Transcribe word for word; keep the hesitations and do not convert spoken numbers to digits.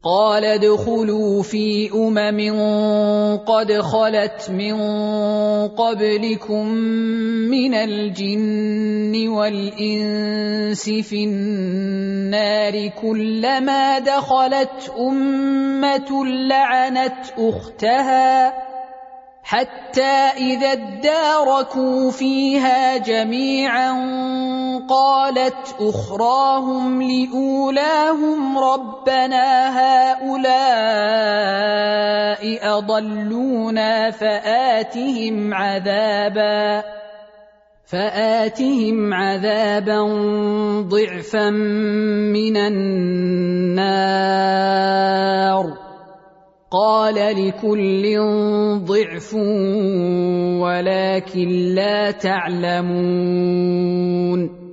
قال ادخلوا في أمم قد خلت من قبلكم من الجن والإنس في النار كلما دخلت أمة لعنت أختها حتى إذا اداركوا فيها جميعا قالت أخراهم لأولاهم ربنا هؤلاء أضلونا فآتهم عذابا فآتهم عذابا ضعفا من النار قال لكل ضعف ولكن لا تعلمون